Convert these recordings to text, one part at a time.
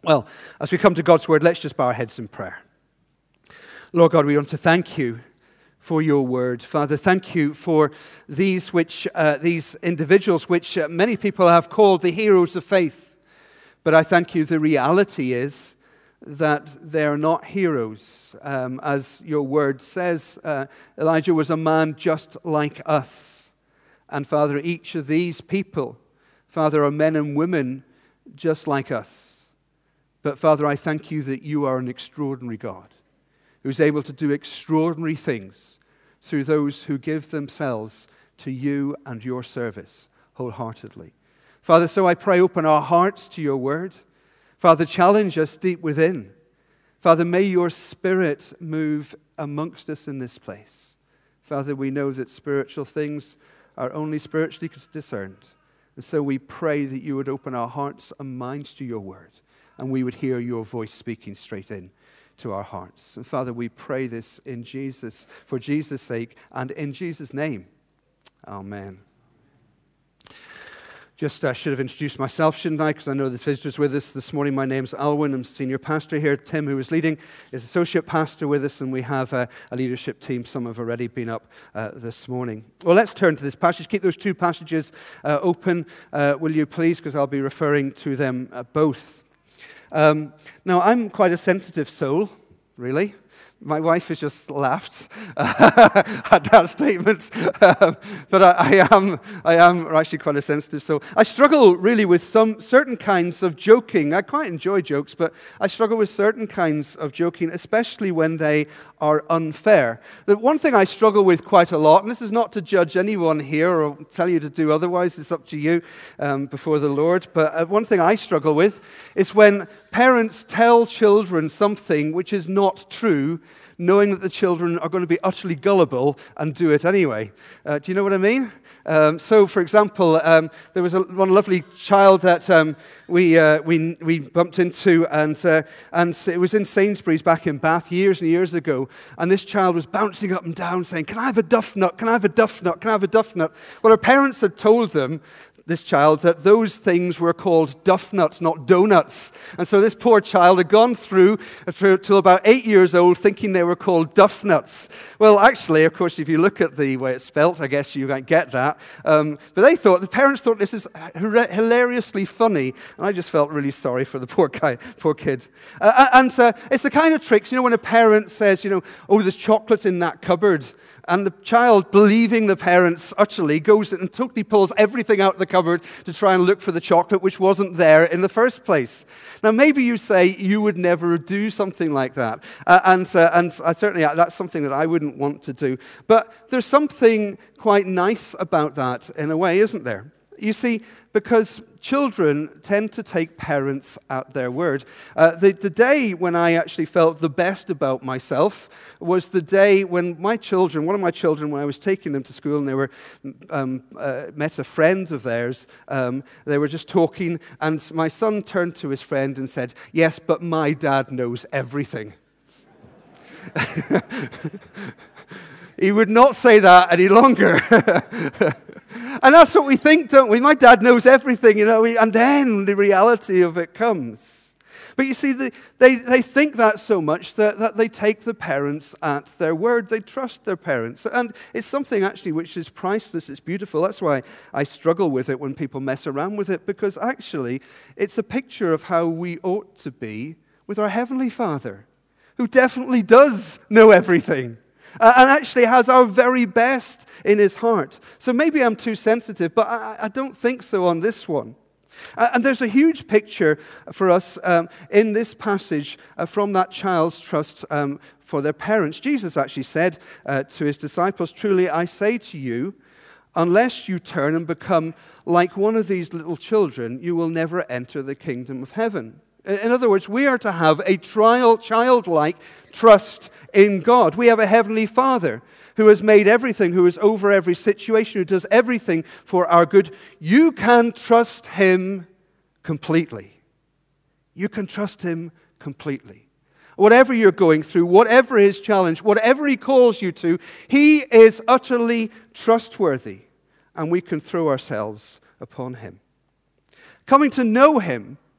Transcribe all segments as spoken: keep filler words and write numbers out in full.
Well, as we come to God's word, let's just bow our heads in prayer. Lord God, we want to thank you for your word. Father, thank you for these which uh, these individuals which uh, many people have called the heroes of faith. But I thank you, the reality is that they're not heroes. Um, as your word says, uh, Elijah was a man just like us. And Father, each of these people, Father, are men and women just like us. But Father, I thank you that you are an extraordinary God who's able to do extraordinary things through those who give themselves to you and your service wholeheartedly. Father, so I pray, open our hearts to your word. Father, challenge us deep within. Father, may your Spirit move amongst us in this place. Father, we know that spiritual things are only spiritually discerned. And so we pray that you would open our hearts and minds to your word, and we would hear your voice speaking straight in to our hearts. And Father, we pray this in Jesus, for Jesus' sake, and in Jesus' name. Amen. Just uh, should have introduced myself, shouldn't I? Because I know there's visitors with us this morning. My name's Alwyn. I'm senior pastor here. Tim, who is leading, is associate pastor with us, and we have uh, a leadership team. Some have already been up uh, this morning. Well, let's turn to this passage. Keep those two passages uh, open, uh, will you please? Because I'll be referring to them uh, both. Um, now, I'm quite a sensitive soul, really. My wife has just laughed at that statement, um, but I, I am I am actually quite a sensitive soul. I struggle really with some certain kinds of joking. I quite enjoy jokes, but I struggle with certain kinds of joking, especially when they are unfair. The one thing I struggle with quite a lot, and this is not to judge anyone here or tell you to do otherwise, it's up to you um, before the Lord, but uh, one thing I struggle with is when parents tell children something which is not true, knowing that the children are going to be utterly gullible and do it anyway. Uh, do you know what I mean? Um, so, for example, um, there was a, one lovely child that um, we, uh, we we bumped into, and uh, and it was in Sainsbury's back in Bath years and years ago, and this child was bouncing up and down saying, "Can I have a duff nut? Can I have a duff nut? Can I have a duff nut?" Well, her parents had told them, this child, that those things were called duff nuts, not donuts. And so this poor child had gone through, through till about eight years old thinking they were called duff nuts. Well, actually, of course, if you look at the way it's spelt, I guess you might get that. Um, but they thought, the parents thought this is hilariously funny, and I just felt really sorry for the poor guy, poor kid. Uh, and uh, it's the kind of tricks, you know, when a parent says, you know, "Oh, there's chocolate in that cupboard," and the child, believing the parents utterly, goes and totally pulls everything out of the cupboard to try and look for the chocolate which wasn't there in the first place. Now, maybe you say you would never do something like that. Uh, and uh, and I certainly, that's something that I wouldn't want to do. But there's something quite nice about that in a way, isn't there? You see, because children tend to take parents at their word. Uh, the, the day when I actually felt the best about myself was the day when my children, one of my children, when I was taking them to school and they were um, uh, met a friend of theirs, um, they were just talking, and my son turned to his friend and said, "Yes, but my dad knows everything." He would not say that any longer. And that's what we think, don't we? My dad knows everything, you know, and then the reality of it comes. But you see, the, they, they think that so much that, that they take the parents at their word. They trust their parents. And it's something actually which is priceless. It's beautiful. That's why I struggle with it when people mess around with it, because actually it's a picture of how we ought to be with our Heavenly Father, who definitely does know everything. Uh, and actually has our very best in his heart. So maybe I'm too sensitive, but I, I don't think so on this one. Uh, and there's a huge picture for us um, in this passage uh, from that child's trust um, for their parents. Jesus actually said uh, to his disciples, "Truly I say to you, unless you turn and become like one of these little children, you will never enter the kingdom of heaven." In other words, we are to have a trial, childlike trust in God. We have a Heavenly Father who has made everything, who is over every situation, who does everything for our good. You can trust him completely. You can trust him completely. Whatever you're going through, whatever his challenge, whatever he calls you to, he is utterly trustworthy, and we can throw ourselves upon him. Coming to know him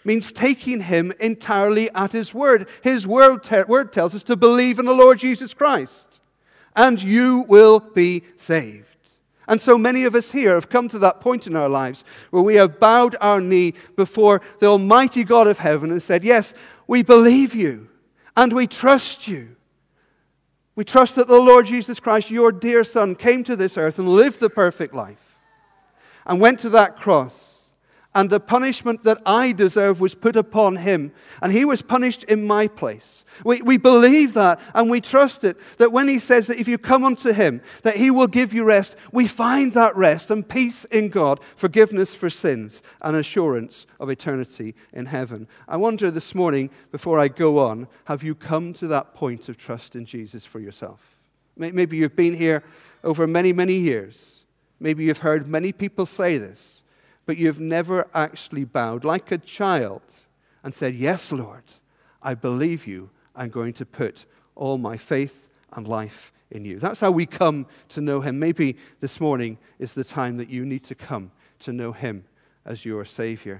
means taking him entirely at his word. His word, te- word tells us to believe in the Lord Jesus Christ, and you will be saved. And so many of us here have come to that point in our lives where we have bowed our knee before the Almighty God of heaven and said, yes, we believe you and we trust you. We trust that the Lord Jesus Christ, your dear Son, came to this earth and lived the perfect life and went to that cross. And the punishment that I deserve was put upon him. And he was punished in my place. We, we believe that and we trust it. That when he says that if you come unto him, that he will give you rest. We find that rest and peace in God, forgiveness for sins, and assurance of eternity in heaven. I wonder this morning, before I go on, have you come to that point of trust in Jesus for yourself? Maybe you've been here over many, many years. Maybe you've heard many people say this. But you've never actually bowed like a child and said, yes, Lord, I believe you. I'm going to put all my faith and life in you. That's how we come to know him. Maybe this morning is the time that you need to come to know him as your Savior.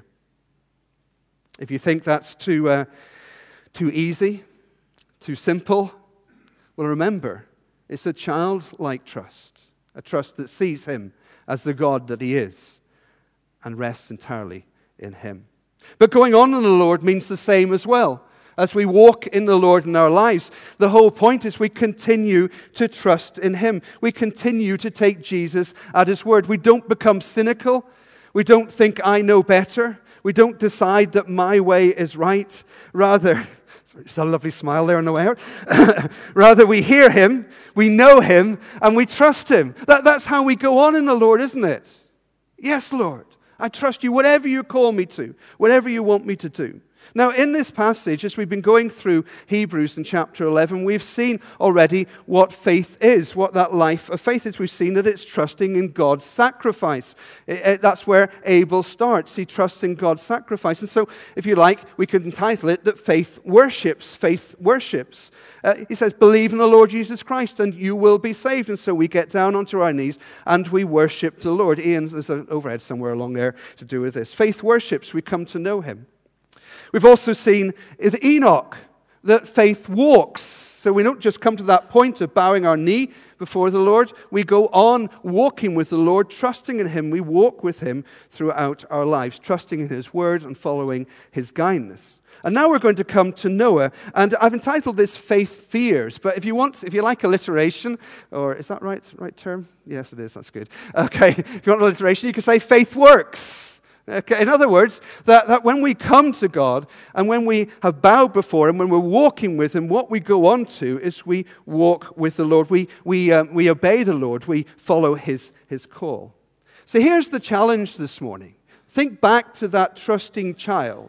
If you think that's too, uh, too easy, too simple, well, remember, it's a childlike trust, a trust that sees him as the God that he is, and rests entirely in him. But going on in the Lord means the same as well. As we walk in the Lord in our lives, the whole point is we continue to trust in him. We continue to take Jesus at his word. We don't become cynical. We don't think I know better. We don't decide that my way is right. Rather, sorry, just a lovely smile there on the way out. Rather, we hear him, we know him, and we trust him. That, that's how we go on in the Lord, isn't it? Yes, Lord. I trust you, whatever you call me to, whatever you want me to do. Now, in this passage, as we've been going through Hebrews in chapter eleven, we've seen already what faith is, what that life of faith is. We've seen that it's trusting in God's sacrifice. It, it, that's where Abel starts. He trusts in God's sacrifice. And so, if you like, we could entitle it that faith worships. Faith worships. Uh, he says, believe in the Lord Jesus Christ and you will be saved. And so we get down onto our knees and we worship the Lord. Ian's, there's an overhead somewhere along there to do with this. Faith worships. We come to know him. We've also seen with Enoch that faith walks. So we don't just come to that point of bowing our knee before the Lord. We go on walking with the Lord, trusting in him. We walk with him throughout our lives, trusting in his word and following his guidance. And now we're going to come to Noah. And I've entitled this Faith Fears. But if you want, if you like alliteration, or is that right, right term? Yes, it is. That's good. Okay. If you want alliteration, you can say faith works. Okay, in other words, that, that when we come to God and when we have bowed before him, when we're walking with him, what we go on to is we walk with the Lord. We, we, um, we obey the Lord. We follow his, his call. So here's the challenge this morning. Think back to that trusting child.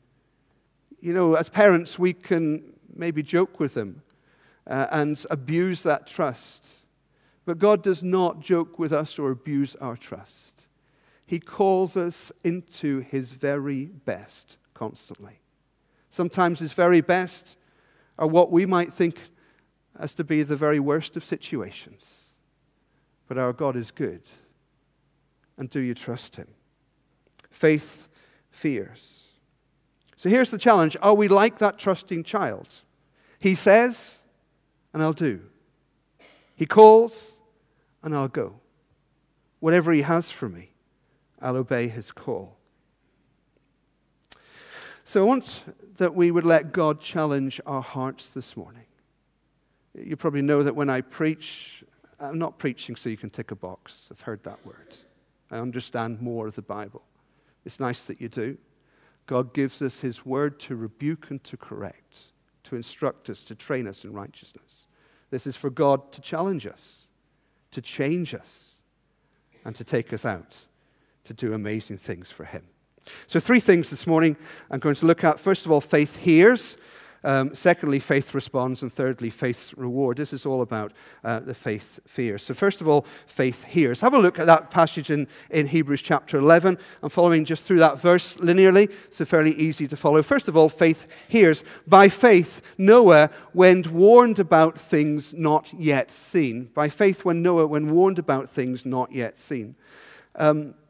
You know, as parents, we can maybe joke with them uh, and abuse that trust. But God does not joke with us or abuse our trust. He calls us into his very best constantly. Sometimes his very best are what we might think as to be the very worst of situations. But our God is good. And do you trust him? Faith fears. So here's the challenge. Are we like that trusting child? He says, and I'll do. He calls, and I'll go. Whatever he has for me, I'll obey his call. So I want that we would let God challenge our hearts this morning. You probably know that when I preach, I'm not preaching so you can tick a box. I've heard that word. I understand more of the Bible. It's nice that you do. God gives us his word to rebuke and to correct, to instruct us, to train us in righteousness. This is for God to challenge us, to change us, and to take us out to do amazing things for him. So three things this morning I'm going to look at. First of all, faith hears. Um, secondly, faith responds. And thirdly, faith's reward. This is all about uh, the faith fears. So first of all, faith hears. Have a look at that passage in, in Hebrews chapter eleven. I'm following just through that verse linearly, so fairly easy to follow. First of all, faith hears. By faith, Noah, when warned about things not yet seen. By faith, when Noah, when warned about things not yet seen. Um,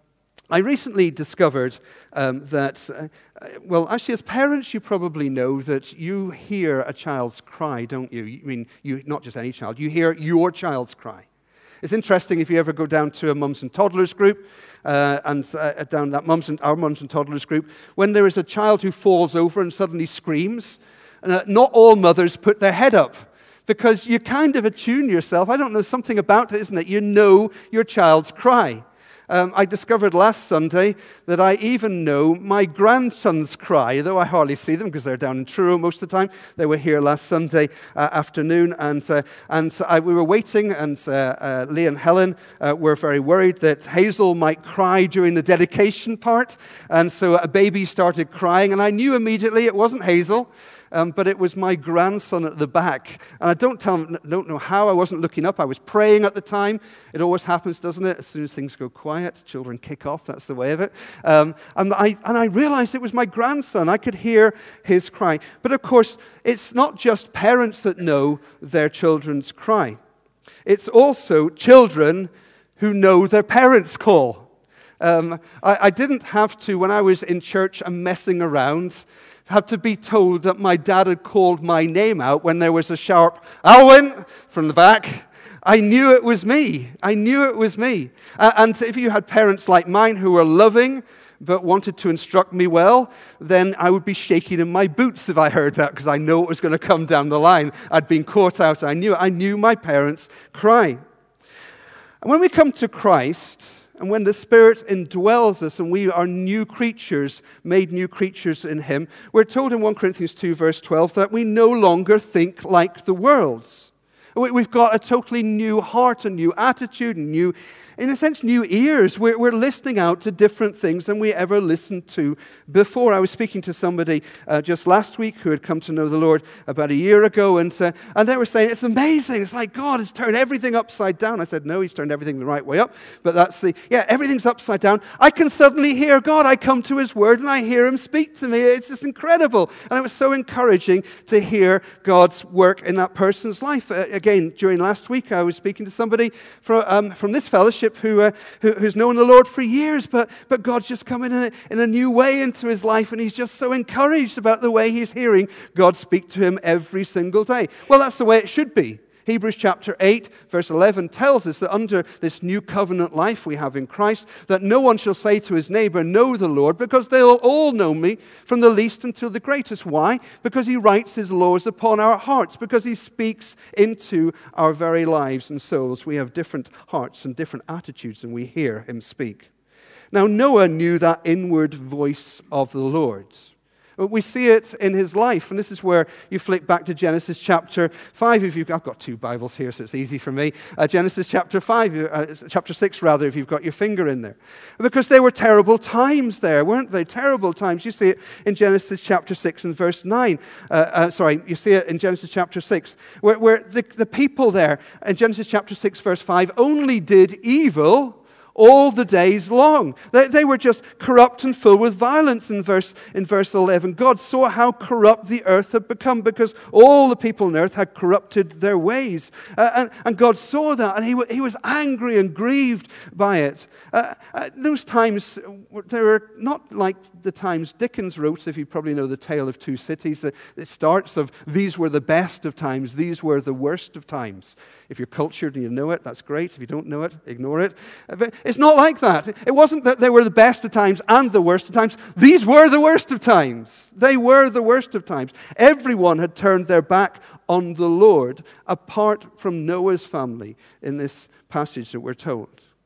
I recently discovered um, that, uh, well, actually, as parents, you probably know that you hear a child's cry, don't you? I mean, you, not just any child. You hear your child's cry. It's interesting if you ever go down to a mums and toddlers group, uh, and uh, down that mums and our mums and toddlers group, when there is a child who falls over and suddenly screams, uh, not all mothers put their head up, because you kind of attune yourself. I don't know, something about it, isn't it? You know your child's cry. Um, I discovered last Sunday that I even know my grandson's cry, though I hardly see them because they're down in Truro most of the time. They were here last Sunday uh, afternoon, and uh, and I, we were waiting, and uh, uh, Lee and Helen uh, were very worried that Hazel might cry during the dedication part, and so a baby started crying, and I knew immediately it wasn't Hazel. Um, but it was my grandson at the back. And I don't, tell, don't know how. I wasn't looking up. I was praying at the time. It always happens, doesn't it? As soon as things go quiet, children kick off. That's the way of it. Um, and, I, and I realized it was my grandson. I could hear his cry. But of course, it's not just parents that know their children's cry. It's also children who know their parents' call. Um, I, I didn't have to, when I was in church and messing around, have to be told that my dad had called my name out when there was a sharp Alwyn from the back. I knew it was me. I knew it was me. Uh, and if you had parents like mine who were loving but wanted to instruct me well, then I would be shaking in my boots if I heard that, because I know it was going to come down the line. I'd been caught out. I knew it. I knew my parents' cry. And when we come to Christ, and when the Spirit indwells us and we are new creatures, made new creatures in Him, we're told in First Corinthians two, verse twelve, that we no longer think like the world's. We've got a totally new heart, a new attitude, a new, in a sense, new ears. We're, we're listening out to different things than we ever listened to before. I was speaking to somebody uh, just last week who had come to know the Lord about a year ago, and, uh, and they were saying, it's amazing. It's like God has turned everything upside down. I said, no, He's turned everything the right way up. But that's the, yeah, everything's upside down. I can suddenly hear God. I come to His Word, and I hear Him speak to me. It's just incredible. And it was so encouraging to hear God's work in that person's life. Uh, again, during last week, I was speaking to somebody from, um, from this fellowship who, uh, who who's known the Lord for years, but, but God's just come in a, in a new way into his life, and he's just so encouraged about the way he's hearing God speak to him every single day. Well, that's the way it should be. Hebrews chapter eight, verse eleven tells us that under this new covenant life we have in Christ, that no one shall say to his neighbor, know the Lord, because they'll all know me, from the least until the greatest. Why? Because he writes his laws upon our hearts, because he speaks into our very lives and souls. We have different hearts and different attitudes, and we hear him speak. Now, Noah knew that inward voice of the Lord. We see it in his life, and this is where you flick back to Genesis chapter five. If you've, I've got two Bibles here, so it's easy for me. Uh, Genesis chapter five, uh, chapter six, rather, if you've got your finger in there, because there were terrible times there, weren't they? Terrible times. You see it in Genesis chapter six and verse nine. Uh, uh, sorry, you see it in Genesis chapter six, where, where the, the people there in Genesis chapter six, verse five, only did evil all the days long. They, they were just corrupt and full with violence in verse, in verse eleven. God saw how corrupt the earth had become, because all the people on earth had corrupted their ways. Uh, and, and God saw that, and he, he was angry and grieved by it. Uh, uh, those times, they were not like the times Dickens wrote, if you probably know The Tale of Two Cities. It starts of, these were the best of times, these were the worst of times. If you're cultured and you know it, that's great. If you don't know it, ignore it. It's not like that. It wasn't that they were the best of times and the worst of times. These were the worst of times. They were the worst of times. Everyone had turned their back on the Lord, apart from Noah's family in this passage that we're told.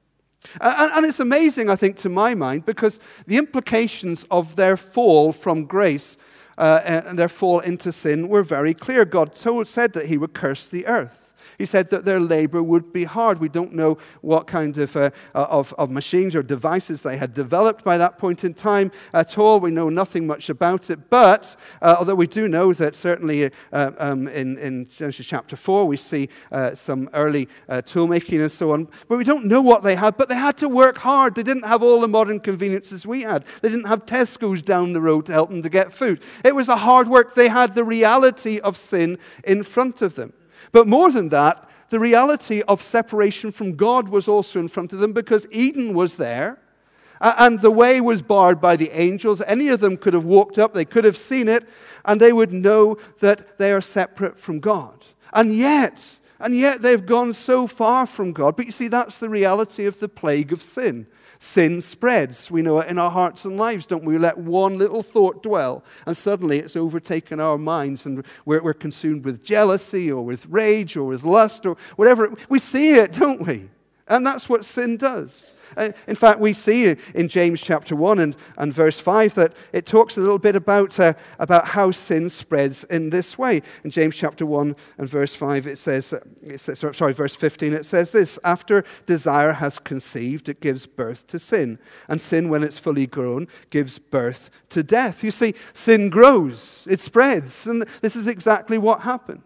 And, and it's amazing, I think, to my mind, because the implications of their fall from grace uh, and their fall into sin were very clear. God told, said that he would curse the earth. He said that their labor would be hard. We don't know what kind of, uh, of, of machines or devices they had developed by that point in time at all. We know nothing much about it. But, uh, although we do know that certainly uh, um, in, in Genesis chapter four, we see uh, some early uh, tool making and so on. But we don't know what they had. But they had to work hard. They didn't have all the modern conveniences we had. They didn't have Tesco's down the road to help them to get food. It was a hard work. They had the reality of sin in front of them. But more than that, the reality of separation from God was also in front of them, because Eden was there, And the way was barred by the angels. Any of them could have walked up, they could have seen it, and they would know that they are separate from God. And yet, and yet they've gone so far from God. But you see, that's the reality of the plague of sin. Sin spreads. We know it in our hearts and lives, don't we? We let one little thought dwell, and suddenly it's overtaken our minds, and we're, we're consumed with jealousy or with rage or with lust or whatever. We see it, don't we? And that's what sin does. Uh, in fact, we see in James chapter one and, and verse five that it talks a little bit about, uh, about how sin spreads in this way. In James chapter one and verse five, it says, uh, it says, sorry, verse fifteen, it says this: after desire has conceived, it gives birth to sin. And sin, when it's fully grown, gives birth to death. You see, sin grows, it spreads, and this is exactly what happened.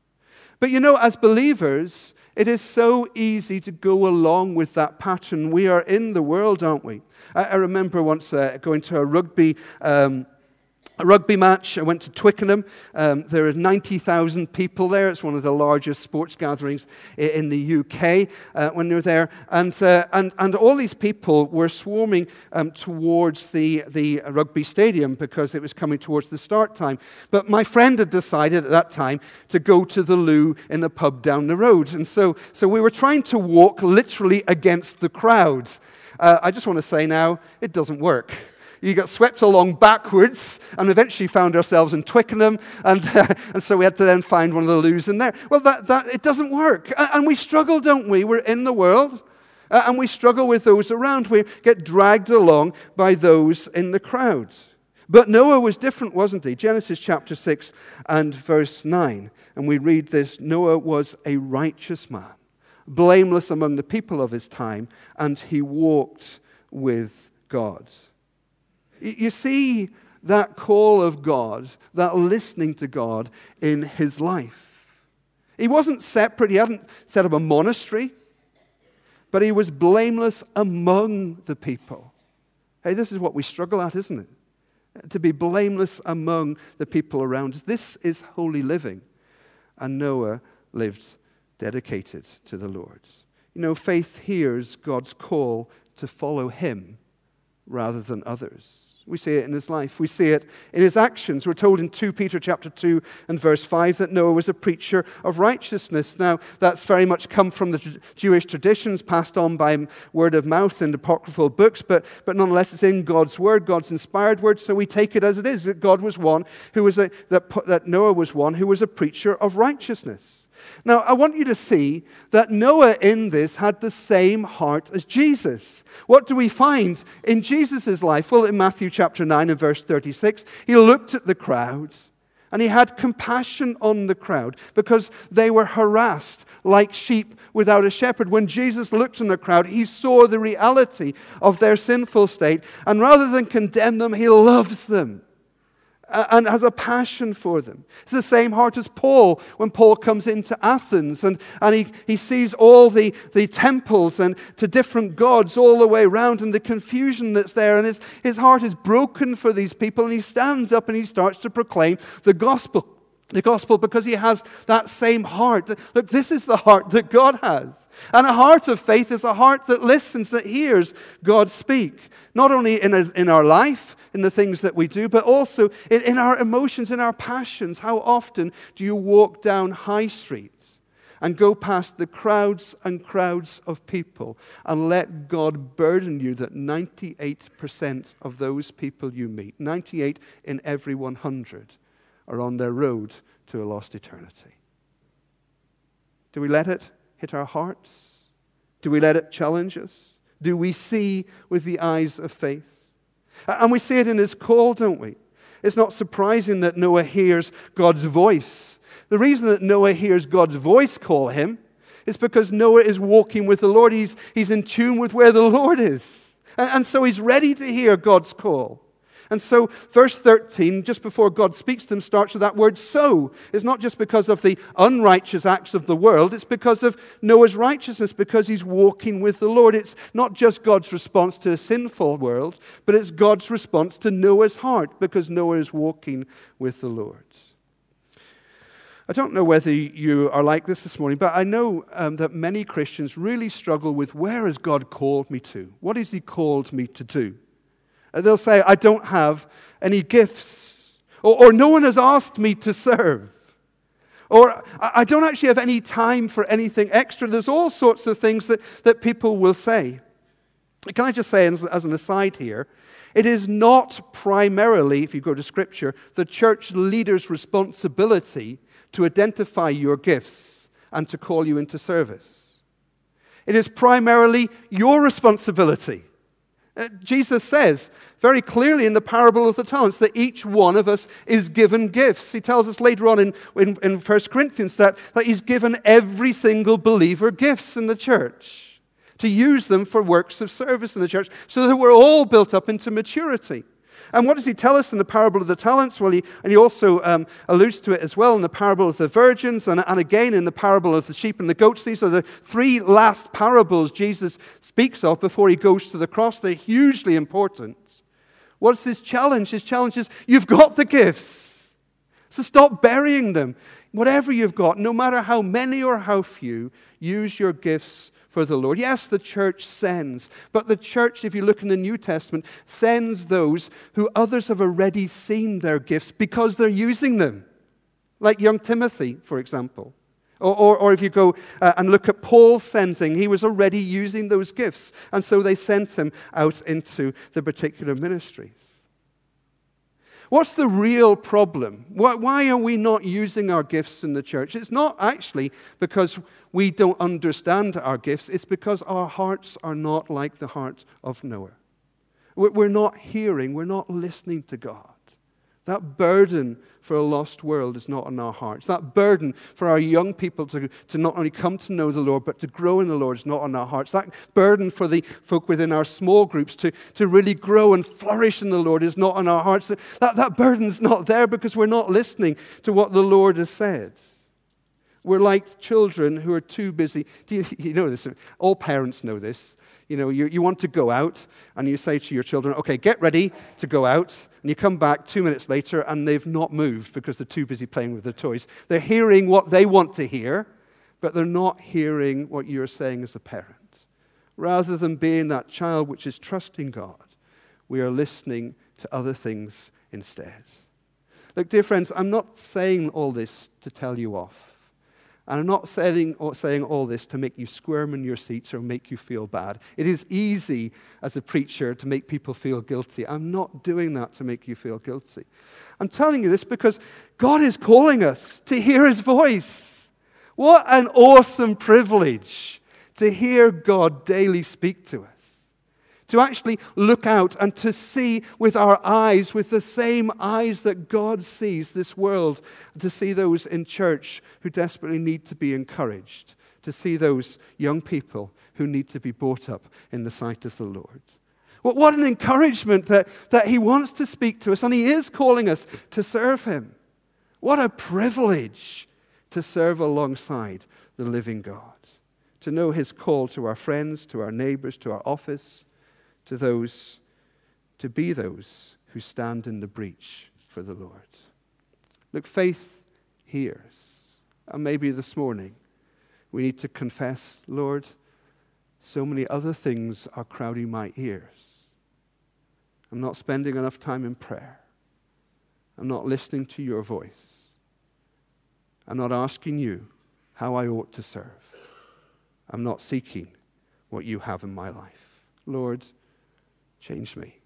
But you know, as believers, it is so easy to go along with that pattern. We are in the world, aren't we? I, I remember once uh, going to a rugby um, a rugby match. I went to Twickenham. Um, there are ninety thousand people there. It's one of the largest sports gatherings in the U K uh, when you're there. And, uh, and, and all these people were swarming um, towards the, the rugby stadium because it was coming towards the start time. But my friend had decided at that time to go to the loo in the pub down the road. And so, so we were trying to walk literally against the crowd. Uh, I just want to say now, it doesn't work. You got swept along backwards and eventually found ourselves in Twickenham, and, uh, and so we had to then find one of the loos in there. Well, that, that it doesn't work. And we struggle, don't we? We're in the world, uh, and we struggle with those around. We get dragged along by those in the crowd. But Noah was different, wasn't he? Genesis chapter six and verse nine. And we read this: Noah was a righteous man, blameless among the people of his time, and he walked with God. You see that call of God, that listening to God in his life. He wasn't separate. He hadn't set up a monastery, but he was blameless among the people. Hey, this is what we struggle at, isn't it? To be blameless among the people around us. This is holy living. And Noah lived dedicated to the Lord. You know, faith hears God's call to follow him rather than others. We see it in his life. We see it in his actions. We're told in Second Peter chapter two and verse five that Noah was a preacher of righteousness. Now, that's very much come from the Jewish traditions passed on by word of mouth in apocryphal books, but, but nonetheless it's in God's word, God's inspired word, so we take it as it is, that God was one who was a, that, that Noah was one who was a preacher of righteousness. Now, I want you to see that Noah in this had the same heart as Jesus. What do we find in Jesus' life? Well, in Matthew chapter nine and verse thirty-six, he looked at the crowds and he had compassion on the crowd because they were harassed like sheep without a shepherd. When Jesus looked on the crowd, he saw the reality of their sinful state, and rather than condemn them, he loves them and has a passion for them. It's the same heart as Paul when Paul comes into Athens and, and he, he sees all the, the temples and to different gods all the way around and the confusion that's there, and his, his heart is broken for these people, and he stands up and he starts to proclaim the gospel. The gospel because he has that same heart. Look, this is the heart that God has. And a heart of faith is a heart that listens, that hears God speak. Not only in, a, in our life, in the things that we do, but also in, in our emotions, in our passions. How often do you walk down high streets and go past the crowds and crowds of people and let God burden you that ninety-eight percent of those people you meet, ninety-eight in every one hundred, are on their road to a lost eternity? Do we let it hit our hearts? Do we let it challenge us? Do we see with the eyes of faith? And we see it in his call, don't we? It's not surprising that Noah hears God's voice. The reason that Noah hears God's voice call him is because Noah is walking with the Lord. He's, he's in tune with where the Lord is. And, and so he's ready to hear God's call. And so verse thirteen, just before God speaks to him, starts with that word so. It's not just because of the unrighteous acts of the world. It's because of Noah's righteousness, because he's walking with the Lord. It's not just God's response to a sinful world, but it's God's response to Noah's heart, because Noah is walking with the Lord. I don't know whether you are like this this morning, but I know um, that many Christians really struggle with, where has God called me to? What has he called me to do? They'll say, I don't have any gifts. Or, or no one has asked me to serve. Or I don't actually have any time for anything extra. There's all sorts of things that, that people will say. Can I just say, as, as an aside here, it is not primarily, if you go to Scripture, the church leader's responsibility to identify your gifts and to call you into service. It is primarily your responsibility. Uh, Jesus says very clearly in the parable of the talents that each one of us is given gifts. He tells us later on in, in, in First Corinthians that, that he's given every single believer gifts in the church to use them for works of service in the church so that we're all built up into maturity. And what does he tell us in the parable of the talents? Well, he, and he also um, alludes to it as well in the parable of the virgins and, and again in the parable of the sheep and the goats. These are the three last parables Jesus speaks of before he goes to the cross. They're hugely important. What's his challenge? His challenge is, you've got the gifts, so stop burying them. Whatever you've got, no matter how many or how few, use your gifts for the Lord. Yes, the church sends, but the church, if you look in the New Testament, sends those who others have already seen their gifts because they're using them. Like young Timothy, for example. Or, or, or if you go uh, and look at Paul sending, he was already using those gifts, and so they sent him out into the particular ministries. What's the real problem? Why are we not using our gifts in the church? It's not actually because we don't understand our gifts. It's because our hearts are not like the heart of Noah. We're not hearing, we're not listening to God. That burden for a lost world is not in our hearts. That burden for our young people to, to not only come to know the Lord, but to grow in the Lord is not in our hearts. That burden for the folk within our small groups to, to really grow and flourish in the Lord is not in our hearts. That, that burden's not there because we're not listening to what the Lord has said. We're like children who are too busy. Do you, you know this? All parents know this. You know, you, you want to go out, and you say to your children, okay, get ready to go out, and you come back two minutes later, and they've not moved because they're too busy playing with their toys. They're hearing what they want to hear, but they're not hearing what you're saying as a parent. Rather than being that child which is trusting God, we are listening to other things instead. Look, dear friends, I'm not saying all this to tell you off. And I'm not saying, saying all this to make you squirm in your seats or make you feel bad. It is easy as a preacher to make people feel guilty. I'm not doing that to make you feel guilty. I'm telling you this because God is calling us to hear his voice. What an awesome privilege to hear God daily speak to us. To actually look out and to see with our eyes, with the same eyes that God sees this world, to see those in church who desperately need to be encouraged, to see those young people who need to be brought up in the sight of the Lord. Well, what an encouragement that, that he wants to speak to us, and he is calling us to serve him. What a privilege to serve alongside the living God, to know his call to our friends, to our neighbors, to our office, to those, to be those who stand in the breach for the Lord. Look, faith hears. And maybe this morning we need to confess, Lord, so many other things are crowding my ears. I'm not spending enough time in prayer. I'm not listening to your voice. I'm not asking you how I ought to serve. I'm not seeking what you have in my life. Lord, change me.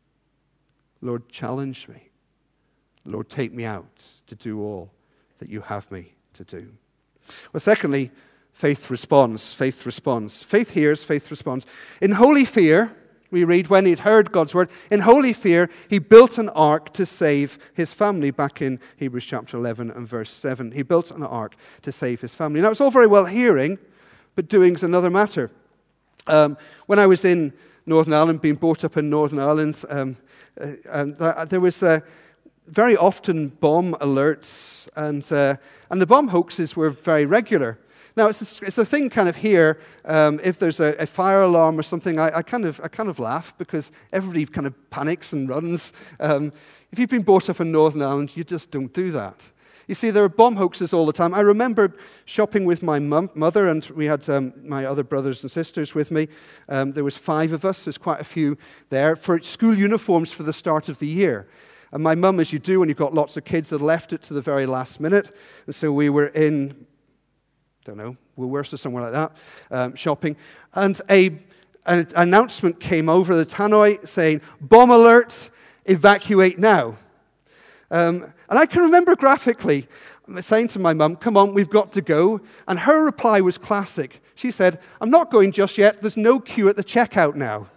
Lord, challenge me. Lord, take me out to do all that you have me to do. Well, secondly, faith responds. Faith responds. Faith hears, faith responds. In holy fear, we read, when he'd heard God's word, in holy fear, he built an ark to save his family. Back in Hebrews chapter eleven and verse seven. He built an ark to save his family. Now, it's all very well hearing, but doing's another matter. Um, when I was in Northern Ireland, being brought up in Northern Ireland, um, uh, and uh, there was uh, very often bomb alerts, and uh, and the bomb hoaxes were very regular. Now it's a, it's a thing kind of here. Um, if there's a, a fire alarm or something, I, I kind of I kind of laugh because everybody kind of panics and runs. Um, if you've been brought up in Northern Ireland, you just don't do that. You see, there are bomb hoaxes all the time. I remember shopping with my mum, mother, and we had um, my other brothers and sisters with me. Um, there was five of us. There's quite a few there for school uniforms for the start of the year. And my mum, as you do when you've got lots of kids, had left it to the very last minute. And so we were in, I don't know, Woolworths or somewhere like that, um, shopping. And a, an announcement came over the tannoy saying, "Bomb alert, evacuate now." Um, and I can remember graphically saying to my mum, "Come on, we've got to go." And her reply was classic. She said, "I'm not going just yet. There's no queue at the checkout now."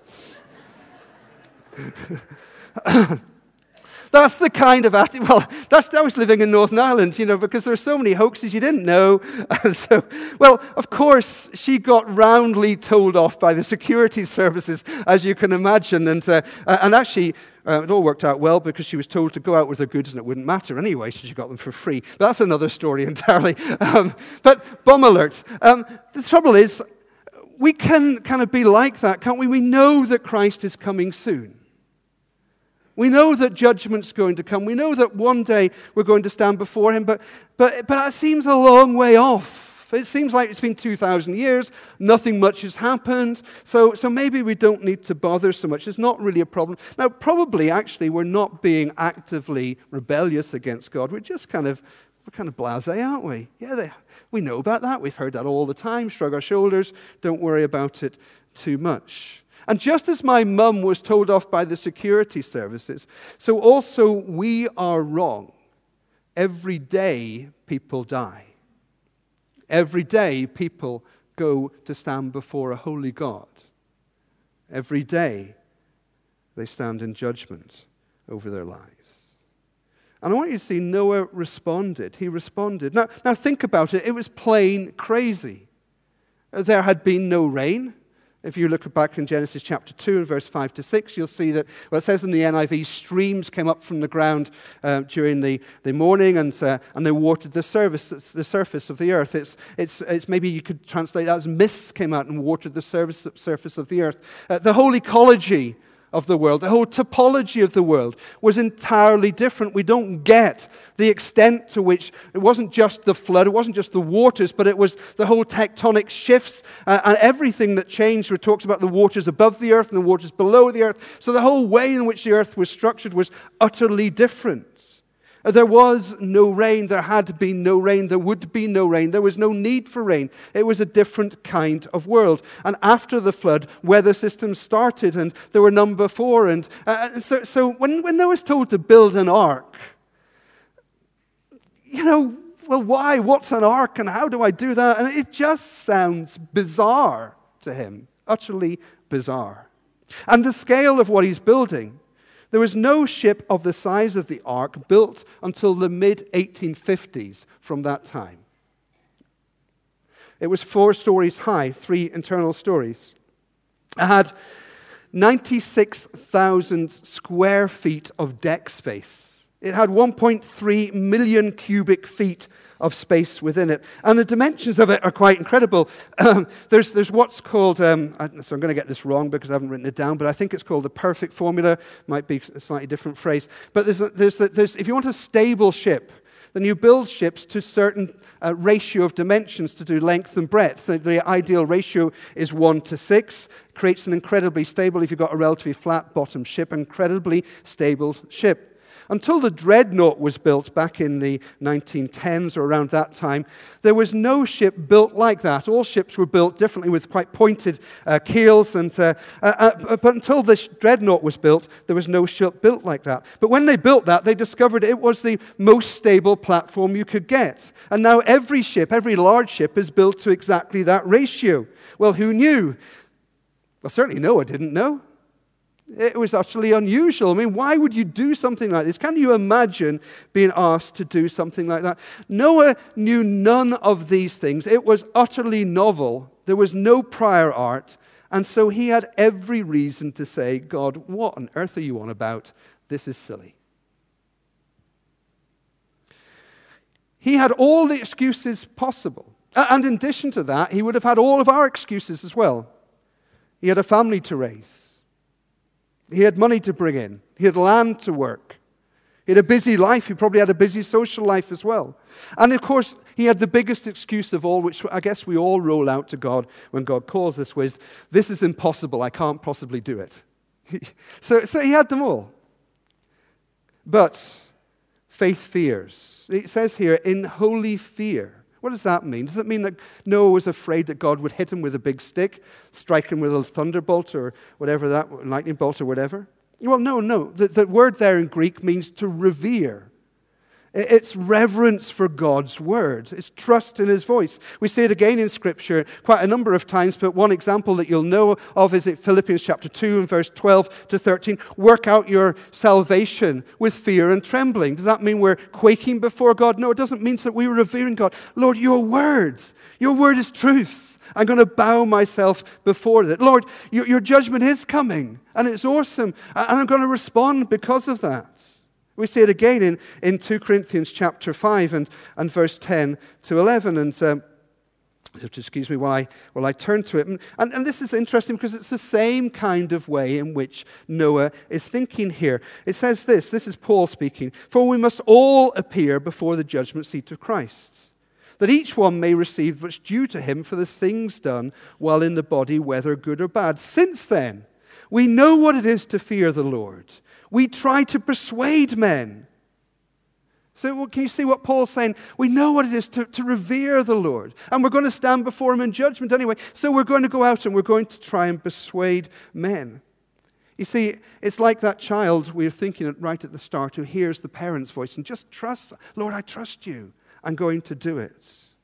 That's the kind of attitude. Well, that's, I was living in Northern Ireland, you know, because there are so many hoaxes you didn't know. And so, well, of course, she got roundly told off by the security services, as you can imagine. And, uh, and actually, uh, it all worked out well because she was told to go out with her goods and it wouldn't matter anyway, so she got them for free. But that's another story entirely. Um, but bomb alerts. Um, the trouble is, we can kind of be like that, can't we? We know that Christ is coming soon. We know that judgment's going to come. We know that one day we're going to stand before him, but, but, but that seems a long way off. It seems like it's been two thousand years, nothing much has happened, so, so maybe we don't need to bother so much. It's not really a problem. Now, probably, actually, we're not being actively rebellious against God. We're just kind of, we're kind of blasé, aren't we? Yeah, they, we know about that. We've heard that all the time. Shrug our shoulders. Don't worry about it too much. And just as my mum was told off by the security services, so also we are wrong. Every day people die. Every day people go to stand before a holy God. Every day they stand in judgment over their lives. And I want you to see Noah responded. He responded. Now, now think about it. It was plain crazy. There had been no rain. If you look back in Genesis chapter two and verse five to six, you'll see that, well, it says in the N I V, streams came up from the ground uh, during the, the morning and uh, and they watered the surface, the surface of the earth. It's, it's, it's maybe you could translate that as mists came out and watered the surface, surface of the earth. Uh, the whole ecology of the world, the whole topology of the world was entirely different. We don't get the extent to which it wasn't just the flood, it wasn't just the waters, but it was the whole tectonic shifts uh, and everything that changed. It talks about the waters above the earth and the waters below the earth. So the whole way in which the earth was structured was utterly different. There was no rain. There had been no rain. There would be no rain. There was no need for rain. It was a different kind of world. And after the flood, weather systems started, and there were none before. And uh, so, so when, when Noah was told to build an ark, you know, well, why? What's an ark, and how do I do that? And it just sounds bizarre to him, utterly bizarre. And the scale of what he's building, there was no ship of the size of the ark built until the mid eighteen fifties from that time. It was four stories high, three internal stories. It had ninety-six thousand square feet of deck space. It had one point three million cubic feet of space within it. And the dimensions of it are quite incredible. Um, there's, there's what's called, um, so I'm going to get this wrong because I haven't written it down, but I think it's called the perfect formula. Might be a slightly different phrase. But there's, there's, there's, if you want a stable ship, then you build ships to a certain uh, ratio of dimensions to do length and breadth. The, the ideal ratio is one to six. Creates an incredibly stable, if you've got a relatively flat bottom ship, incredibly stable ship. Until the Dreadnought was built back in the nineteen tens or around that time, there was no ship built like that. All ships were built differently with quite pointed uh, keels. And uh, uh, uh, But until the Dreadnought was built, there was no ship built like that. But when they built that, they discovered it was the most stable platform you could get. And now every ship, every large ship, is built to exactly that ratio. Well, who knew? Well, certainly Noah didn't know. It was utterly unusual. I mean, why would you do something like this? Can you imagine being asked to do something like that? Noah knew none of these things. It was utterly novel. There was no prior art. And so he had every reason to say, God, what on earth are you on about? This is silly. He had all the excuses possible. And in addition to that, he would have had all of our excuses as well. He had a family to raise. He had money to bring in. He had land to work. He had a busy life. He probably had a busy social life as well. And of course, he had the biggest excuse of all, which I guess we all roll out to God when God calls us with, this is impossible. I can't possibly do it. so, so he had them all. But faith fears. It says here, in holy fear. What does that mean? Does it mean that Noah was afraid that God would hit him with a big stick, strike him with a thunderbolt or whatever that, lightning bolt or whatever? Well, no, no. The, the word there in Greek means to revere. It's reverence for God's word. It's trust in his voice. We see it again in Scripture quite a number of times, but one example that you'll know of is at Philippians chapter two and verse twelve to thirteen. Work out your salvation with fear and trembling. Does that mean we're quaking before God? No, it doesn't mean that we're revering God. Lord, your words, your word is truth. I'm going to bow myself before it. Lord, your, your judgment is coming, and it's awesome, and I'm going to respond because of that. We see it again in, in two Corinthians chapter five and, and verse ten to eleven. And um, excuse me while I, while I turn to it. And, and, and this is interesting because it's the same kind of way in which Noah is thinking here. It says this, this is Paul speaking, "For we must all appear before the judgment seat of Christ, that each one may receive what's due to him for the things done while in the body, whether good or bad. Since then, we know what it is to fear the Lord. We try to persuade men." So can you see what Paul's saying? We know what it is to, to revere the Lord. And we're going to stand before him in judgment anyway. So we're going to go out and we're going to try and persuade men. You see, it's like that child we were thinking of right at the start who hears the parent's voice and just trusts, "Lord, I trust you. I'm going to do it."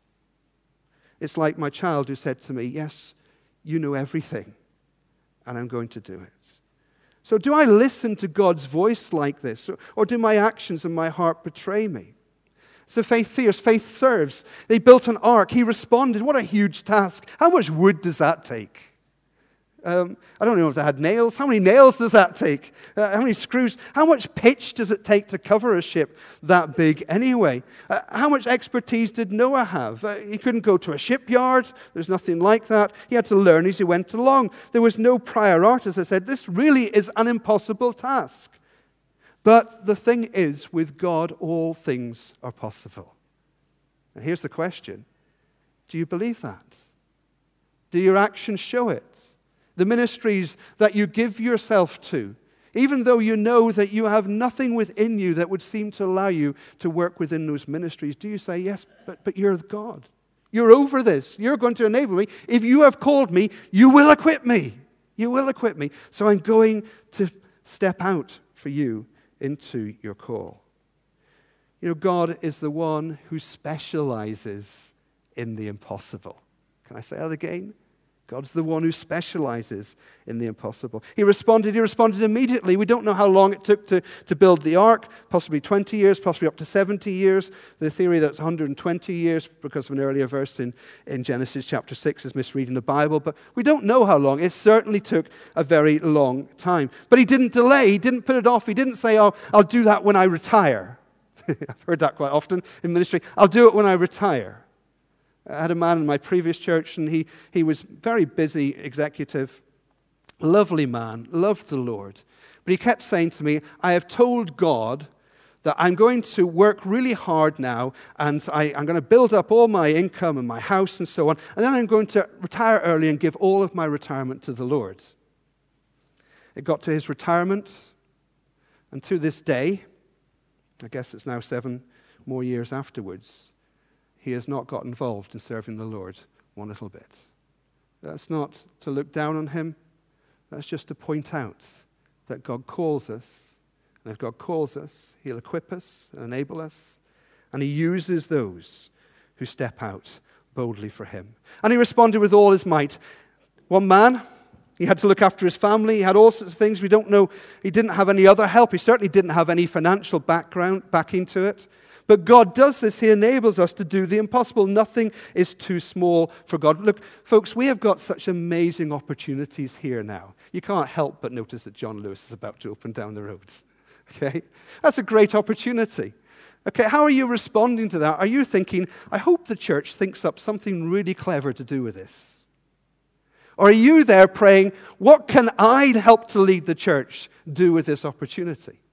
It's like my child who said to me, "Yes, you know everything, and I'm going to do it." So do I listen to God's voice like this, or, or do my actions and my heart betray me? So faith fears, faith serves. They built an ark. He responded. What a huge task. How much wood does that take? Um, I don't know if they had nails. How many nails does that take? Uh, how many screws? How much pitch does it take to cover a ship that big anyway? Uh, how much expertise did Noah have? Uh, he couldn't go to a shipyard. There's nothing like that. He had to learn as he went along. There was no prior art, as I said. This really is an impossible task. But the thing is, with God, all things are possible. And here's the question. Do you believe that? Do your actions show it? The ministries that you give yourself to, even though you know that you have nothing within you that would seem to allow you to work within those ministries, do you say, "Yes, but, but you're God. You're over this. You're going to enable me. If you have called me, you will equip me. You will equip me. So I'm going to step out for you into your call." You know, God is the one who specializes in the impossible. Can I say that again? God's the one who specializes in the impossible. He responded, he responded immediately. We don't know how long it took to, to build the ark, possibly twenty years, possibly up to seventy years. The theory that it's one hundred twenty years because of an earlier verse in, in Genesis chapter six is misreading the Bible, but we don't know how long. It certainly took a very long time. But he didn't delay, he didn't put it off, he didn't say, "Oh, I'll do that when I retire." I've heard that quite often in ministry. "I'll do it when I retire." I had a man in my previous church, and he, he was very busy executive, lovely man, loved the Lord. But he kept saying to me, "I have told God that I'm going to work really hard now, and I, I'm going to build up all my income and my house and so on, and then I'm going to retire early and give all of my retirement to the Lord." It got to his retirement, and to this day, I guess it's now seven more years afterwards, he has not got involved in serving the Lord one little bit. That's not to look down on him. That's just to point out that God calls us. And if God calls us, he'll equip us and enable us. And he uses those who step out boldly for him. And he responded with all his might. One man, he had to look after his family. He had all sorts of things. We don't know. He didn't have any other help. He certainly didn't have any financial background backing to it. But God does this. He enables us to do the impossible. Nothing is too small for God. Look, folks, we have got such amazing opportunities here now. You can't help but notice that John Lewis is about to open down the roads. Okay? That's a great opportunity. Okay, how are you responding to that? Are you thinking, "I hope the church thinks up something really clever to do with this"? Or are you there praying, "What can I help to lead the church do with this opportunity"?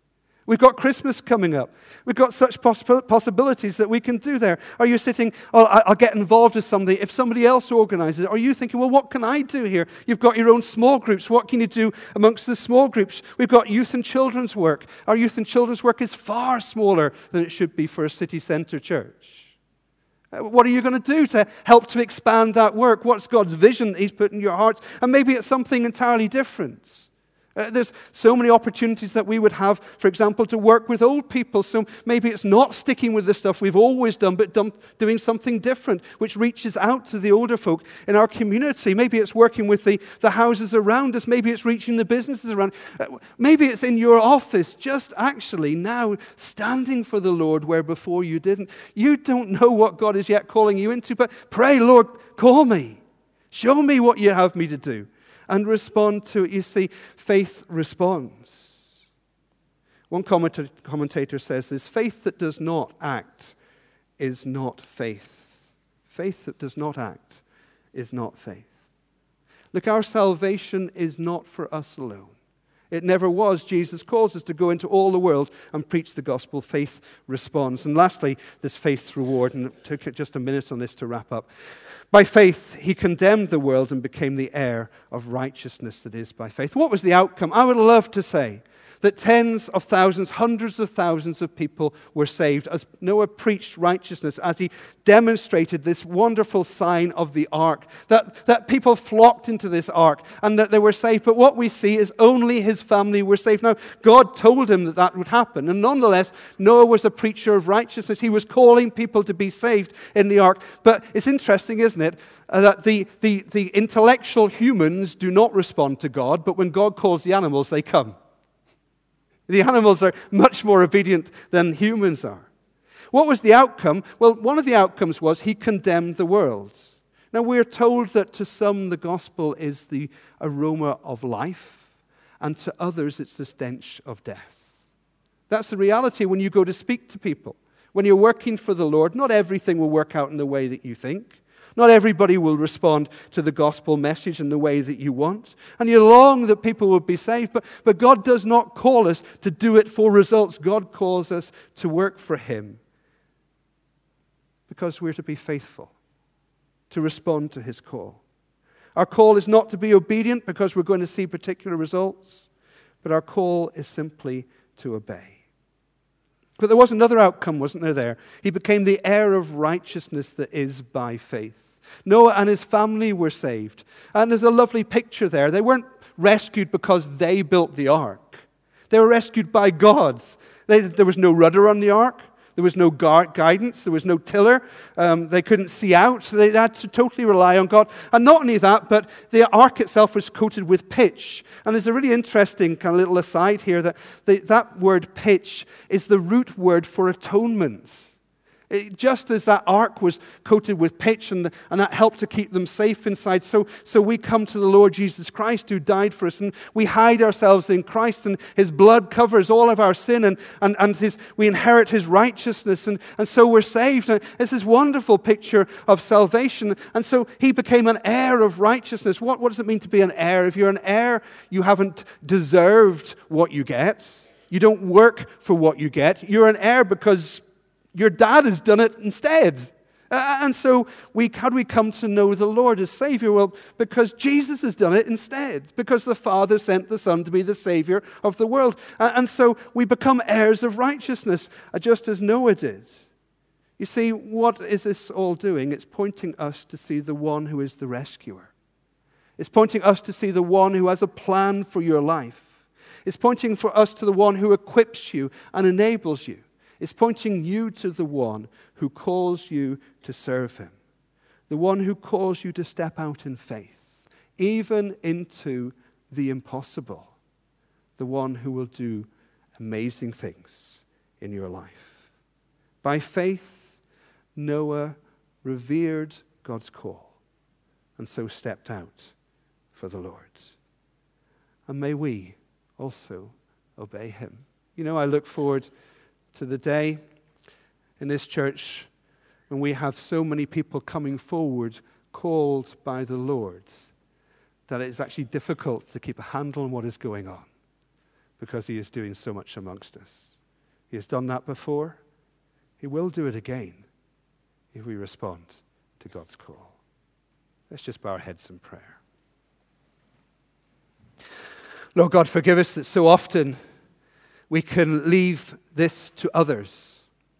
We've got Christmas coming up. We've got such poss- possibilities that we can do there. Are you sitting, oh, I'll get involved with something if somebody else organizes it? Are you thinking, well, what can I do here? You've got your own small groups. What can you do amongst the small groups? We've got youth and children's work. Our youth and children's work is far smaller than it should be for a city centre church. What are you going to do to help to expand that work? What's God's vision He's put in your hearts? And maybe it's something entirely different. Uh, there's so many opportunities that we would have, for example, to work with old people. So maybe it's not sticking with the stuff we've always done, but done, doing something different, which reaches out to the older folk in our community. Maybe it's working with the, the houses around us. Maybe it's reaching the businesses around. Uh, maybe it's in your office, just actually now standing for the Lord where before you didn't. You don't know what God is yet calling you into, but pray, Lord, call me. Show me what you have me to do. And respond to it. You see, faith responds. One commentator, commentator says this: faith that does not act is not faith. Faith that does not act is not faith. Look, our salvation is not for us alone. It never was. Jesus calls us to go into all the world and preach the gospel. Faith responds. And lastly, this faith's reward, and it took just a minute on this to wrap up. By faith, he condemned the world and became the heir of righteousness that is by faith. What was the outcome? I would love to say that tens of thousands, hundreds of thousands of people were saved as Noah preached righteousness, as he demonstrated this wonderful sign of the ark, that, that people flocked into this ark and that they were saved. But what we see is only his family were saved. Now, God told him that that would happen. And nonetheless, Noah was a preacher of righteousness. He was calling people to be saved in the ark. But it's interesting, isn't it, uh, that the, the, the intellectual humans do not respond to God, but when God calls the animals, they come. The animals are much more obedient than humans are. What was the outcome? Well, one of the outcomes was he condemned the world. Now, we're told that to some the gospel is the aroma of life, and to others it's the stench of death. That's the reality when you go to speak to people. When you're working for the Lord, not everything will work out in the way that you think. Not everybody will respond to the gospel message in the way that you want. And you long that people will be saved. But, but God does not call us to do it for results. God calls us to work for Him. Because we're to be faithful, to respond to His call. Our call is not to be obedient because we're going to see particular results. But our call is simply to obey. But there was another outcome, wasn't there there? He became the heir of righteousness that is by faith. Noah and his family were saved. And there's a lovely picture there. They weren't rescued because they built the ark. They were rescued by God. They, there was no rudder on the ark. There was no guidance. There was no tiller. Um, they couldn't see out. So they had to totally rely on God. And not only that, but the ark itself was coated with pitch. And there's a really interesting kind of little aside here that the, that word pitch is the root word for atonement. It, just as that ark was coated with pitch and, and that helped to keep them safe inside, so, so we come to the Lord Jesus Christ who died for us, and we hide ourselves in Christ, and His blood covers all of our sin, and, and, and his, we inherit His righteousness, and, and so we're saved. And it's this wonderful picture of salvation. And so He became an heir of righteousness. What, what does it mean to be an heir? If you're an heir, you haven't deserved what you get. You don't work for what you get. You're an heir because your dad has done it instead. Uh, and so we, how do we come to know the Lord as Savior? Well, because Jesus has done it instead. Because the Father sent the Son to be the Savior of the world. Uh, and so we become heirs of righteousness, uh, just as Noah did. You see, what is this all doing? It's pointing us to see the one who is the rescuer. It's pointing us to see the one who has a plan for your life. It's pointing for us to the one who equips you and enables you. It's pointing you to the one who calls you to serve Him. The one who calls you to step out in faith, even into the impossible. The one who will do amazing things in your life. By faith, Noah revered God's call and so stepped out for the Lord. And may we also obey Him. You know, I look forward to the day in this church when we have so many people coming forward called by the Lord that it's actually difficult to keep a handle on what is going on because He is doing so much amongst us. He has done that before. He will do it again if we respond to God's call. Let's just bow our heads in prayer. Lord God, forgive us that so often we can leave this to others.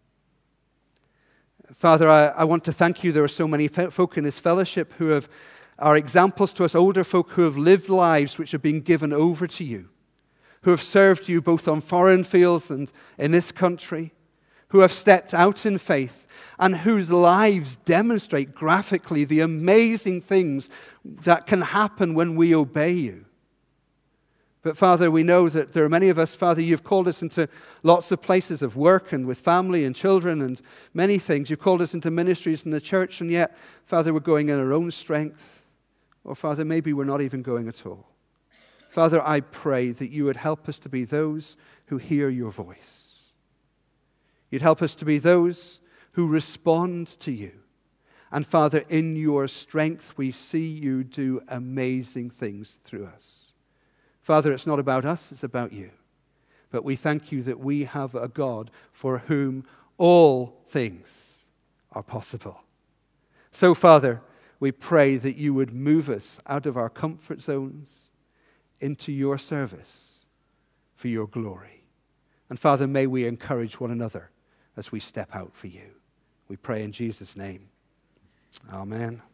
Father, I, I want to thank you. There are so many folk in this fellowship who have, are examples to us, older folk who have lived lives which have been given over to you, who have served you both on foreign fields and in this country, who have stepped out in faith, and whose lives demonstrate graphically the amazing things that can happen when we obey you. But Father, we know that there are many of us, Father, you've called us into lots of places of work and with family and children and many things. You've called us into ministries in the church, and yet, Father, we're going in our own strength. Or Father, maybe we're not even going at all. Father, I pray that you would help us to be those who hear your voice. You'd help us to be those who respond to you. And Father, in your strength, we see you do amazing things through us. Father, it's not about us, it's about you. But we thank you that we have a God for whom all things are possible. So, Father, we pray that you would move us out of our comfort zones into your service for your glory. And Father, may we encourage one another as we step out for you. We pray in Jesus' name. Amen.